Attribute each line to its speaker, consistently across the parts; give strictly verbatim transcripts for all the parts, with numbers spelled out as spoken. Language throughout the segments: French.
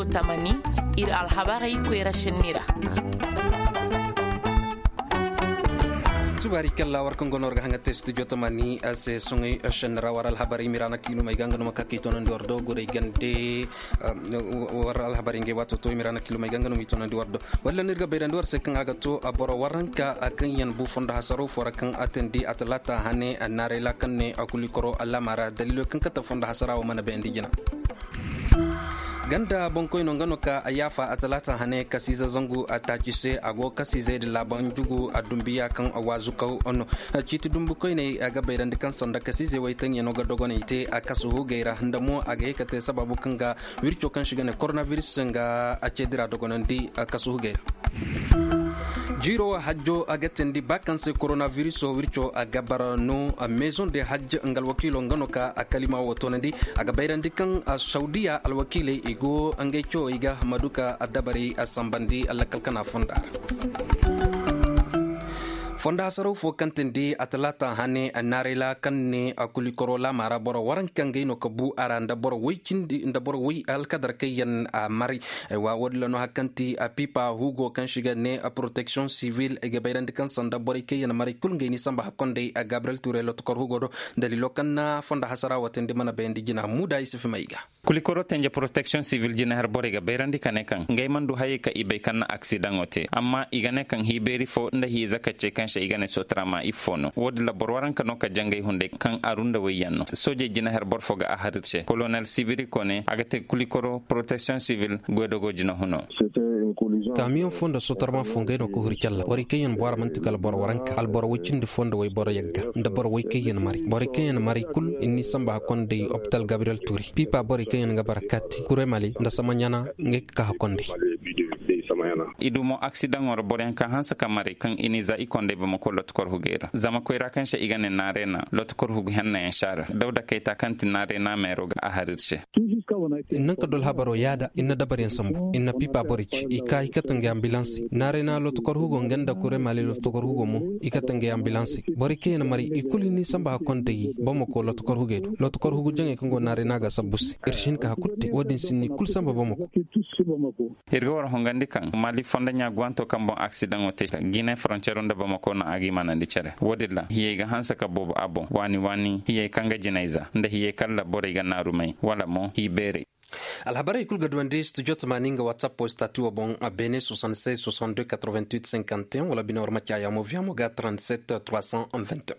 Speaker 1: tamani ir alhabarai kwera shinnira
Speaker 2: tubari kala war kongo norga hanga studio tamani ase sungi shenra waral habari mirana kinu mai ganga no makaki tonon dordo gore gande waral habari nge wato to mirana kilo mai ganga no mitonon dordo walla nirga beran dor sekan aga to aboro waranka akan yan bu fonda hasaro forakan atendi atlata hane anare la kanne akuli koro alla mara dalilo kan kata fonda hasara wa mana be indijina ganda bonkoy no ngano ka ayafa atalata hane kasiza zangu atajise ago kasize de laban jugu adumbiya kan awazu ka ono chiti dumbu koy ne aga bayran kan sanda kasize waitan yano ga dogone ite akasu geira ndamo aga kate sababu kanga wircho kan shigane coronavirus nga acedira dogonandi akasu geira jiro hajjo agatendi bakanse coronavirus wircho agabara no maison de hajj ngal wakilo ngano ka akalima wotonandi aga bayrandi kan saudiya al wakile igo angecho iga maduka adabari asambandi alakalkana fondar fonda hasaro fo kantendi atlata hane anarela kanne akuli korola mara boro waran kangai no kabu aranda boro wikindi nda boro wi alkadar kayan mari wa wadlo no hakanti apipa hugo kan shiga ne a protection civil e gabayran kan sanda boro kayan mari kulngai ni samba hakonde a gabriel touré lot kor hugo do dalilo kanna fonda hasara watende mana bendi jina muda isifi maiga
Speaker 3: kuli koro tenje protection civil jina har boro ga bayrandi kanekan ngai mandu haye ka ibe kan accident ote amma igane kan hiberi fo nda hi zakace kan shi igane sotrama ifono wodi la borwaran kano ka jangay hunde kan arunda wayanno soje jina her borfoga a harirce colonel sibiri kone agate kulikoro protection civil gwedogo jina hono
Speaker 2: camion fonda sotrama fongeno ko hurcalla wari kayen bor mantikal borwaranka al bor wicinde fonda way bor yagga nda bor way kayen mari bor kayen mari kul inni samba konde hospital gabriel touri pipa bor kayen ga barakati kure mali nda samanyana ngek ka konde
Speaker 3: idumo accident or boren kan hansa kamare kan iniza ikonde be mako lot kor hugera zama ko irakan she igane narena lot kor hugu henna inshara dawda kayta kanti narena meroga a harirce
Speaker 2: innan ka dol habaro yada inna dabarin sambu inna pipa borici ika ikatange ambulance narena lot kor hugo ngenda kure mali lot kor hugo mo ikatange ambulance borike na mari ikuli ni samba hakonde yi bomo ko lot kor hugedo lot kor hugu jange kango narena ga sabusi irshin ka hakutte wodin sinni kul samba bomo ko
Speaker 3: irgo war hongandi kan mali fonda nya gwanto kambo accident ote Guinée frontière nda bamako na agi manandi chere wodilla hiye ga hansa ka bobo abo wani wani hiye kanga jinaiza nda hiye kala bore ga narumai wala mo hibere
Speaker 2: alhabari kul gadwande studio tamaninga whatsapp posta tu bon abene soixante-seize soixante-deux quatre-vingt-huit cinquante et un wala binor makia mo viamo ga trente-sept trois cent vingt et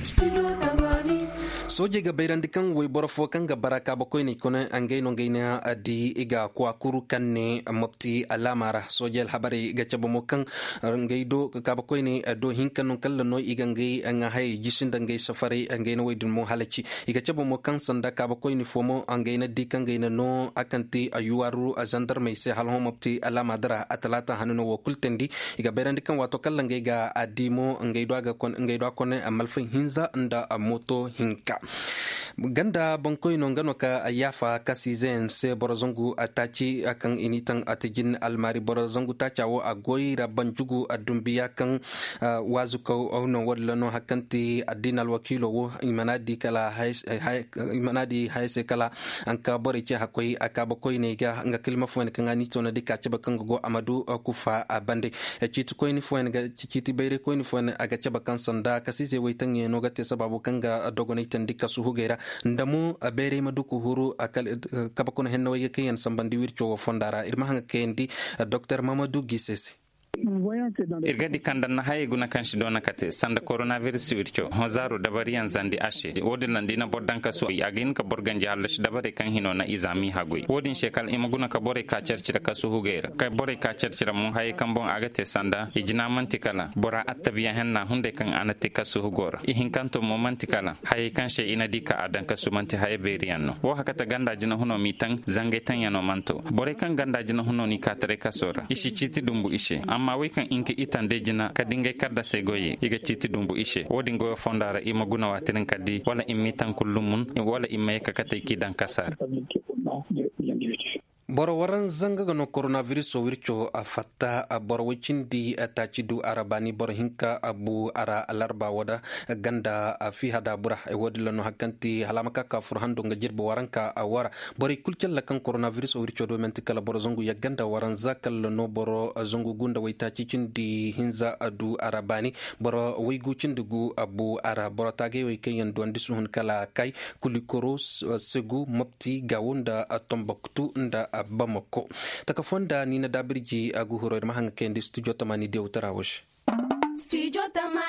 Speaker 2: un soje ga bayrandi kan way borofo kan ga baraka ba koyni kono angay no ngayna adi iga kwa kuru kanne mopti alamara soje alhabari ga chabo mo kan ngaydo ka ba koyni do hinkan non kala no iga ngay nga hay jishinda ngay safari angay no waydin mo halachi iga chabo mo kan sanda ka ba koyni fomo angay na dikan ngayna no akanti ayuwaru a gendarme se halho mopti alama dara atalata hanuno wo kultendi iga bayrandi kan wato kala ngay ga adimo ngaydo aga kon ngaydo kon amalfa hinza nda moto hinka ganda bankoy no ngano ka ayafa kasizen se borozongu atachi akan initan atijin almari borozongu tachawo agoira banjugu adumbiya kan uh, wazuko ono wadla no hakanti adinal wakilo wo imanadi kala hay imanadi hayse kala anka boriche hakoy akaba koy ne ga nga kilma fuen kan anito na dika chaba kan go amadu kufa abande chitu koy ni fuen ga chiti bayre koy ni fuen aga chaba kan sanda kasize waitan ye no gate sababu kan ga dogonaitan dika suhugera ndamu abere maduku huru akal kabakuna henno ye kayan sambandi wircho fondara irma hanga kendi Dr Mamadou Gisese
Speaker 3: irgadi kandan na haye guna kanshi dona kate sanda coronavirus wircho hozaru dabari yan zandi ashe wodin nan dina boddan kaso yagin ka borganje allash dabare kan hino na izami hagoi wodin shekal imaguna ka bore ka cercira kaso hugera ka bore ka cercira mun haye kan bon agate sanda ijina mantikala bora attabiya henna hunde kan anate kaso hugora ihin kanto mo mantikala haye kan she ina dika adan kaso manti haye beriyanno wo hakata ganda jina huno mitan zange tan yano manto bore kan ganda jina huno ni katare kasora ishi chiti dumbu ishe amma wai kan inke itande jina kadinga kadda segoye iga chiti dumbu ishe wodi ngo fondara imaguna watirin kadi wala imitan kullumun wala imme kakate kidan kasar
Speaker 2: boro waran zanga gano coronavirus o wircho a fatta a boro wicindi ta cidu arabani boro hinka abu ara alarba wada ganda a fi hada bura e wodi lano hakanti halamaka ka furhando nga jirbo waranka a wara boro kulkel la kan coronavirus o wircho do mentikala boro zongu ya ganda waran zakal no boro zongu gunda waita cicindi hinza adu arabani boro wigu cindugu abu ara boro tage way kayen do ndisu hun kala kay kulikoro segu mopti gawunda tomboktu nda Bamako. Takafonda Nina Dabirji aguhuro mahanga kendi studio tamani de utarawosh.
Speaker 4: Studio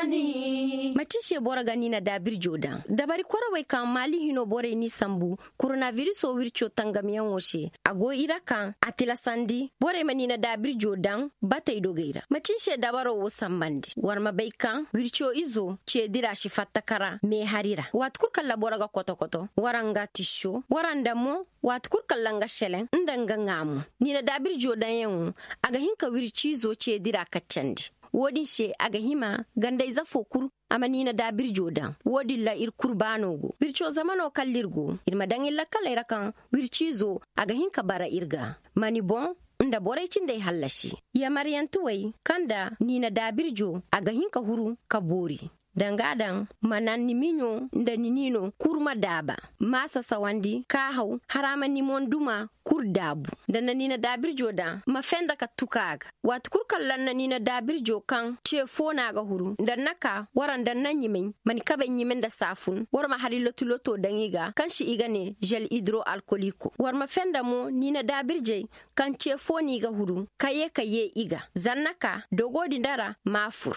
Speaker 4: tamani. Matishe bora ganina dabir jodan. Dabari kwara wai kan mali hino bore ni sambu. Coronavirus o wircho tangamiyan woshe. Ago irakan atila sandi. Bore manina dabir jodan bata idogeira. Matishe dabaro wo sambandi. Warma baikan wircho izo che dira shi fatakara me harira. Watkur kala bora ga koto koto. Waranga tisho. Warandamo watkur kala nga shelen. Ndanga ngamu. Nina dabir jodan yengu. Aga hinka wirchizo che dira kachandi. Wodin she aga hima ganda iza fokur amanina da birjodan wodin la ir kurbanogo bircho zamano kallirgo irma dangilla kala irakan birchizo aga hinka bara irga mani bon nda boraicin dai hallashi ya maryantuwai kanda nina da birjo aga hinka huru kabori dangadan mananni minyo nda ninino kurma daba masa sawandi kahau harama ni monduma kurdabu dana nina dabir joda mafenda ka tukaga wat kurkallan na nina dabir jo kan chefona ga huru dan naka waran dan nan yimin man kabe yimin da safun war ma hali lotu loto dangiga kan shi igane gel hydroalcoolique war ma fenda mo nina dabir je kan chefoni ga huru kaye kaye iga zannaka dogodi ndara mafur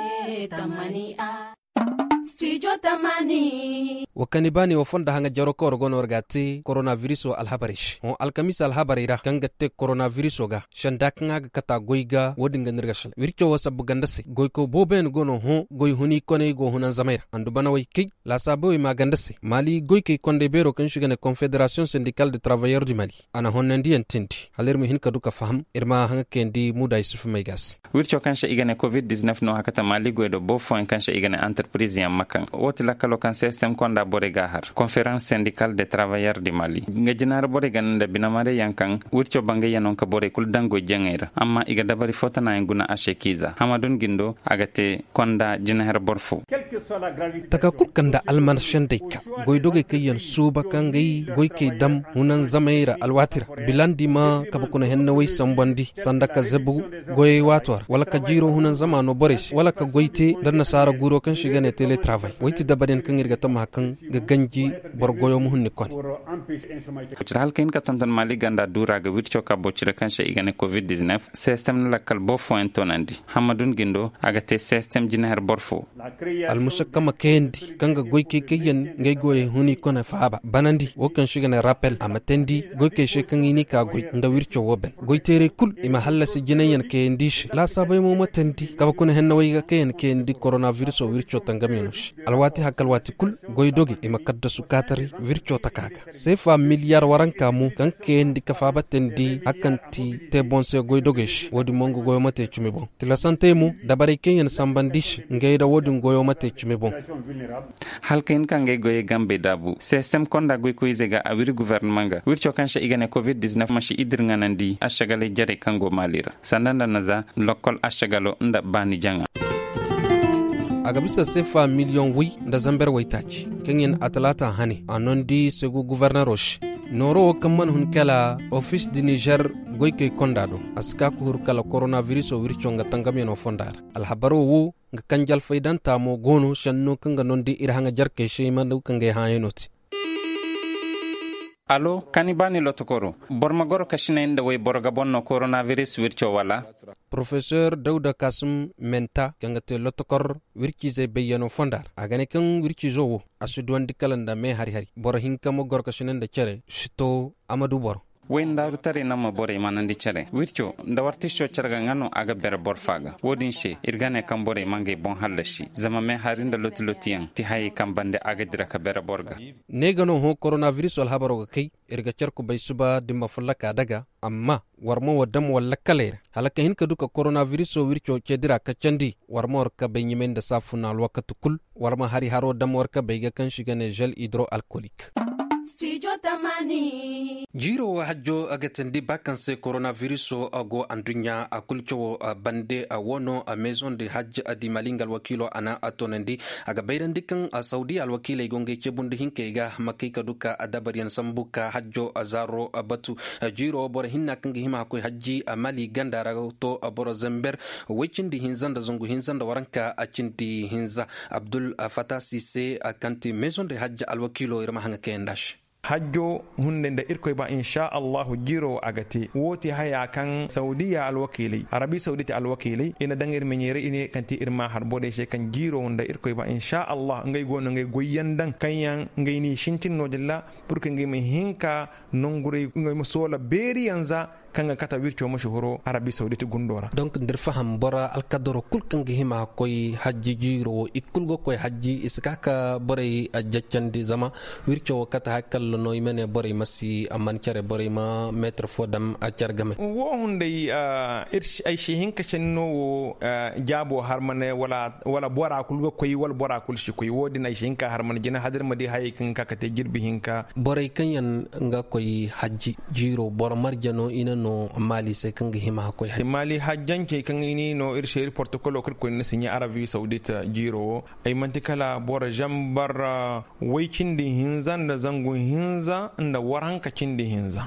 Speaker 4: e tamani a Studio tamani
Speaker 2: wakani bani wafonda hanga jaro ko rogon wargati coronavirus o alhabarish o alkamis alhabarira kangate coronavirus oga shandak nga kata goiga wodinga nirgashal wircho wasabu gandase goiko boben gono ho goy huni kone go hunan zamaira andu bana way kay la sabo ma gandase mali goike konde bero kan shigane confédération syndicale des travailleurs du Mali ana honnandi entindi haler mi hin kaduka faham irma hanga kendi muda isuf megas
Speaker 3: wircho kansha igane covid dix-neuf no hakata mali goido bo fo en kansha igane entreprise makan woti la kalo kan system konda borega har conférence syndicale des travailleurs du Mali nga jinar borega nda binamare yankan wurcho bange yanon ka bore kul dango jengera amma iga dabari fotana nguna ashekiza hamadun gindo agate konda jinar borfo
Speaker 2: taka kulkanda alman shandeka goydoge kayan suba kangai goyke dam hunan zamaira alwatira bilandi ma kabakuna henna way sambandi sandaka zabu goy watwar wala ka jiro hunan zamano borish wala ka goyte dan nasara guro kan shigane tele travail wayti dabaden kan irga tama kan ga ganji borgoyo muhunni kon
Speaker 3: hal ken ka tonton mali ganda dura ga wircho ka bocire kan she igane covid dix-neuf system la kal bo fo entonandi hamadun gindo aga te system jinaher borfo
Speaker 2: al musakkama kendi kanga goyke kayen ngay goye huni kona faaba banandi wokan shigane rappel amatendi goyke she kan ini ka goy nda wircho woben goytere kul ima halasi jinayen kendish la sabay mo matandi kaba kuna henna wayga kayen kendi coronavirus o wircho tangaminush alwati hakalwati kul goydogi ima kadda sukatari wircho takaga sefa miliar waranka mu kan kendi kafaba tendi akanti te bonse goydogesh wodi mongo goyo mate chumi bon tila sante mu dabare kenyen sambandish ngeyda wodi goyo mate chumi bon
Speaker 3: halken kange goye gambe dabu system konda goy koizega awiri gouvernement ga wircho kansha igane covid dix-neuf mashi idirnga nandi ashagale jare kango malira sandanda naza lokol ashagalo nda bani janga
Speaker 2: agabisa sefa million wi da zamber waitachi kenyen atlata hani anondi segu gouverneur roche noro kamman hun kala office du Niger goyke kondado aska ku hur kala coronavirus o wirchonga tangam no fondar al habaro wo nga kanjal faydanta mo gono shanno kanga nondi irhanga jarke sheyma do kanga hayenoti
Speaker 3: Allo kanibani lotokoro bormagoro kashina inda way borga bonno coronavirus wircho wala
Speaker 2: professeur Dauda Kasum Menta kangate lotokor wirkize bayano fondar agane kan wirkizo wo asudwan dikalanda me hari hari bor hinka mo gor kashina nda chere shito Amadou Bor
Speaker 3: wenda rutare nama bore manandi chere wircho nda wartisho charga ngano aga bere borfaga wodin she irgane kan bore mange bon halashi zama me harinda loti lotiyan ti hay kan bande aga dira ka bere borga
Speaker 2: negano ho coronavirus wal habaro kai irga charku bay suba dimma fulaka daga amma warmo wadam walla kalere halaka hin kaduka coronavirus o wircho cedira ka candi warmo ka benyimenda safuna alwakatu kul warma hari haro dam warka bayga kan shigane gel hydroalcoolique Studio Tamani. Jiro hajjo agatendi bakanse coronavirus ago andunya akulcho bande awono a maison de hajj adi malingal wakilo ana atonendi aga bayrandi kan a saudi al wakile gonge cebundi hinkega makika duka adabarian sambuka hajjo azaro batu jiro bor hinna kan hima ko hajji amali gandara to bor zember wechindi hinzanda zungu hinzanda waranka acindi hinza Abdul Fatah Sise akanti maison de hajj al wakilo irma hanga kendash
Speaker 5: hajjo hunde nde irkoy ba insha allahu jiro agati woti haya kan saudiya alwakili arabi sauditi alwakili ina dangir menyere ine kanti irma har bode she kan jiro nda irkoy ba insha allah ngay gono ngay goyandan kanyan ngay ni shintinno dilla pour que ngay me hinka nongure ngay mo sola beri yanza kanga kata wirco mashhuro arabi sauditi gundora
Speaker 2: donc ndir faham bora al kadoro kul kangi hima koy hajji jiro ikul go koy hajji iskaka bore ajjandi zama wirco kata hakal no imene bore masi amman care bore ma maître fodam a cargame
Speaker 5: wo hunde irsh ay shehin ka cenno jabo harmane wala wala bora kul go koy wala bora kul shi koy wodi na shehin ka harmane jina hadir madi hay kan ka kate girbi hinka
Speaker 2: bore kanyan nga koy hajji jiro bor marjano ina no mali se kan hima ko hay
Speaker 5: mali hajjan ke kan ini no irshir protocol ko ko ne sinya arabi saudita jiro ay mantikala bora jambar waikin di hinzan da zangun hinza da waranka kin di hinza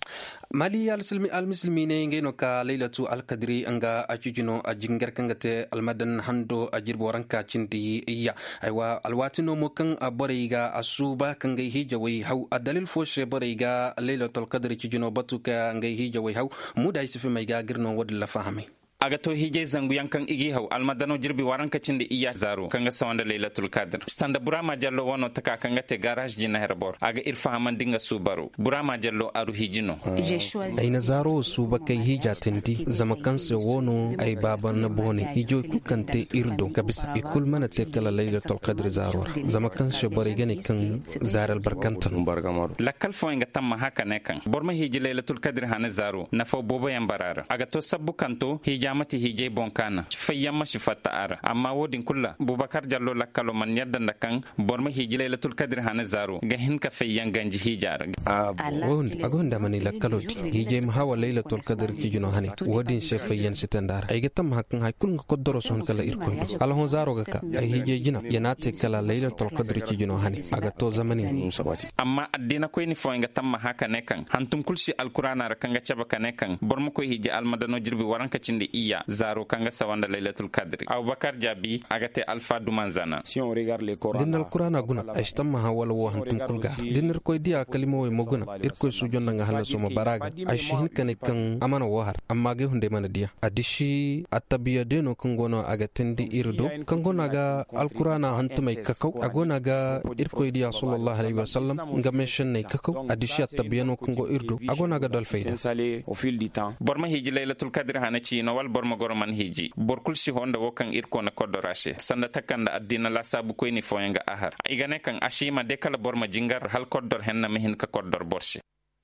Speaker 2: mali al-muslimi al-muslimine ngeno ka laylatu al-qadri anga ajujino ajingar kangate almadan hando ajirbo ranka cindi iya aywa alwatino mo kan aboriga asuba kan gai hijawi haw adalil foshe boriga laylatul qadri cijino batuka ngai hijawi haw muda isifi mai ga girno wadla fahami
Speaker 3: aga to hije zangu yankan igi haw almadano jirbi waranka cinde iya zaro kanga sawanda laylatul qadr standa burama jallo wono taka kanga te garage jina herbor aga irfa hamandinga subaru burama jallo aru hijino
Speaker 2: ayna zaro suba kay hija tindi zama kanse wono ay baba na bone hijo kukante irdo kabisa ikul mana te kala laylatul qadr zaro zama kanse bore gani kan zaral barkantan
Speaker 5: bargamar
Speaker 3: lakal fo inga tamma haka ne kan borma hiji laylatul qadr hana zaro na fo bobo yambarara aga to sabbu kanto hija jamati hije bonkana fayyama shifata ara amma wodin kulla Bubakar Jallo lakkalo man yadda ndakan borma hije laylatul qadr hana zaro ga hinka fayyan ganji hijar
Speaker 2: won agonda mani lakkalo hije mahawa laylatul qadr kijino hani wodin shefayyan sitandar ay gatam hakkan hay kun ko doro son kala irko ala hon zaro ga ka ay hije jina yanate kala laylatul qadr kijino hani aga to zamani
Speaker 3: amma addina ko ni fo nga tamma haka ne kan hantum kulshi alqur'ana rakanga chabaka ne kan borma ko hije almadano jirbi waranka cinde iya zaro kanga sawanda laylatul qadr Abubakar Jabi agate Alpha Dumanzana
Speaker 5: si on regarde les Coran
Speaker 2: dinal Qur'ana guna ashtamma hawala wo hantum kulga dinir koy dia kalimo way moguna irko sujonna nga hala suma baraga ashin kane kan amana wahar amma ge hunde mana dia adishi atabiya deno kungono agatendi irdo kangona ga alqur'ana hantumay kakau agona ga irko dia sallallahu alaihi wasallam ngameshen nay kakau adishi atabiya no kungo irdo agona ga dal fayda
Speaker 5: au fil du temps
Speaker 3: borma hiji laylatul qadr hana ci no wal borma goroman hiji borkul si honda wokan irko na kodorashe sanda takanda addina la sabu ko ni foyenga ahar igane kan ashima de kala borma jingar hal kodor henna mehin ka kodor borshe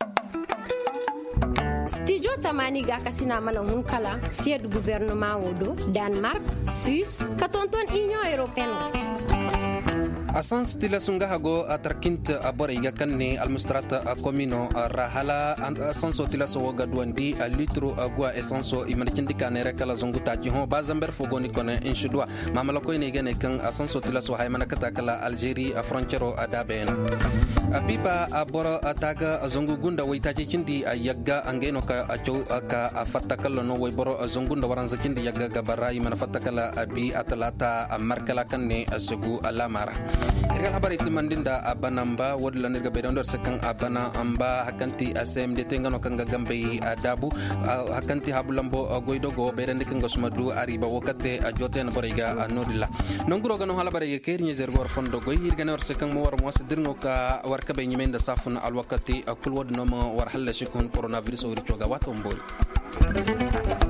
Speaker 4: Studio Tamani ga kasina mana hunkala sied gouvernement wodo Denmark Suisse katonton Union Européenne
Speaker 2: asan stila sunga hago atarkint abore iga kanne almustrata komino rahala asan so tila so waga duandi litro agua esanso imanchindi kanere kala zongu taji ho bazamber fogoni kone inshudwa mamala ko ne gane kan asan so tila so haymana kata kala Algerie frontiero adaben apipa aboro ataga zongu gunda waitaji kindi yagga angeno ka acho ka afatakala no way boro zongu nda waranza kindi yagga gabarai mana fatakala abi atlata markala kanne asugu alamara irgal habari timandinda abanamba wodla nirga bedondor sekan abana amba hakanti asem de tengano kanga gambe adabu hakanti habulambo goidogo berende kanga sumadu ariba wokate ajoten boriga anodilla nonguro gano halabari kernye zergor fondo goy irgane war sekan mo war mo dirngo ka war kabe nyimenda safuna alwakati akul wodno mo war halla shikun coronavirus ori toga wato mbori